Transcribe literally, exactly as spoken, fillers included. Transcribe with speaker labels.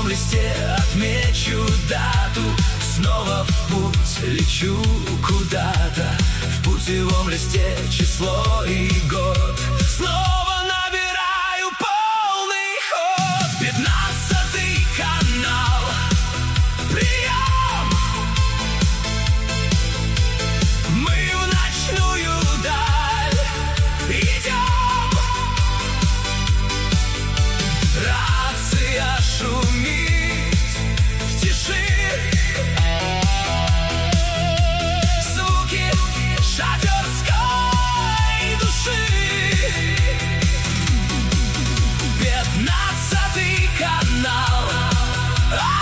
Speaker 1: листе отмечу дату. Снова в путь лечу куда-то. В путевом листе число и год. Снова набираю полный ход. Пятнадцатый канал. Прием! Мы в ночную даль идем. Рация шумит в тиши. Звуки шоферской души. Пятнадцатый канал.